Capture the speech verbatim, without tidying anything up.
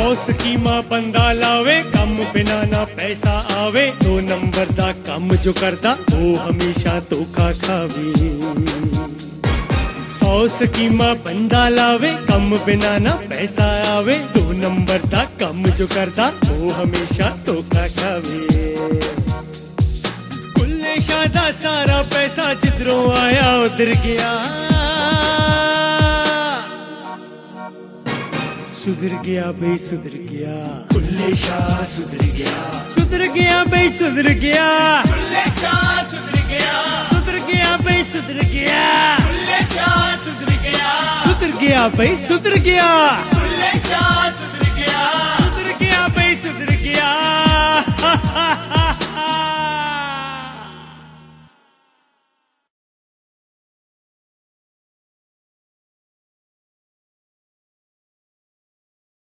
ਸਕੀਮਾਂ ਬੰਦਾ ਲਾਵੇ ਕੰਮ ਬਿਨਾ ਨਾ ਪੈਸਾ ਆਵੇ ਦੋ ਨੰਬਰ ਦਾ ਕੰਮ ਜੋ ਕਰਦਾ ਉਹ ਹਮੇਸ਼ਾ ਧੋਖਾ ਖਾਵੇ ਸੌ ਸਕੀਮਾਂ ਬੰਦਾ ਲਾਵੇ ਕੰਮ ਬਿਨਾ ਨਾ ਪੈਸਾ ਆਵੇ ਦੋ ਨੰਬਰ ਦਾ ਕੰਮ ਜੋ ਕਰਦਾ ਉਹ ਹਮੇਸ਼ਾ ਧੋਖਾ ਖਾਵੇ ਕੁੱਲੇ ਸ਼ਾਹ ਦਾ ਸਾਰਾ ਪੈਸਾ ਜਿੱਧਰੋਂ ਆਇਆ ਉਧਰ ਗਿਆ सुधर गया भाई सुधर गया कुल्ले शाह सुधर गया सुधर गया भाई सुधर गया कुल्ले शाह सुधर गया सुधर गया भाई सुधर गया कुल्ले शाह सुधर गया सुधर गया भाई सुधर गया कुल्ले शाह सुधर गया सुधर गया भाई सुधर गया